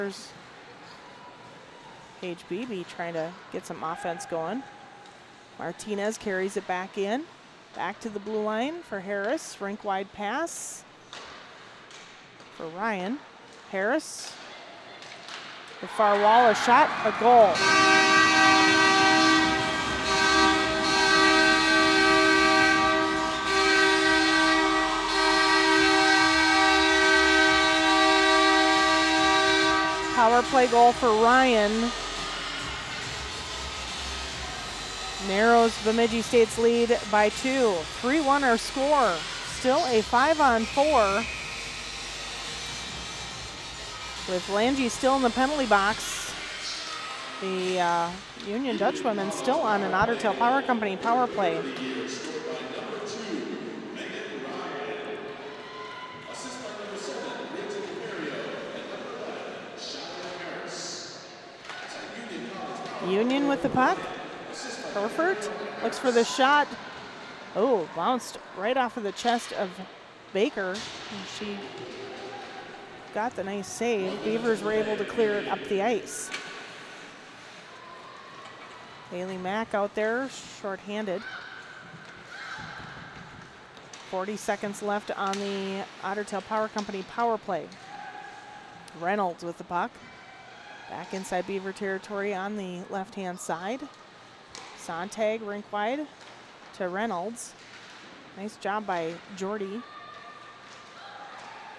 There's Paige Beebe trying to get some offense going. Martinez carries it back in. Back to the blue line for Harris. Rink wide pass for Ryan. Harris. The far wall, a shot, a goal. Power play goal for Ryan. Narrows Bemidji State's lead by 2. 3-1 our score. Still a 5-on-4. With Lange still in the penalty box. The Union Dutch women still on an Otter Tail Power Company power play. Union with the puck. Herford looks for the shot. Oh, bounced right off of the chest of Baker. And she got the nice save. Beavers were able to clear it up the ice. Bailey Mack out there, shorthanded. 40 seconds left on the Otter Tail Power Company power play. Reynolds with the puck. Back inside Beaver territory on the left-hand side. Sontag rink wide to Reynolds. Nice job by Jordy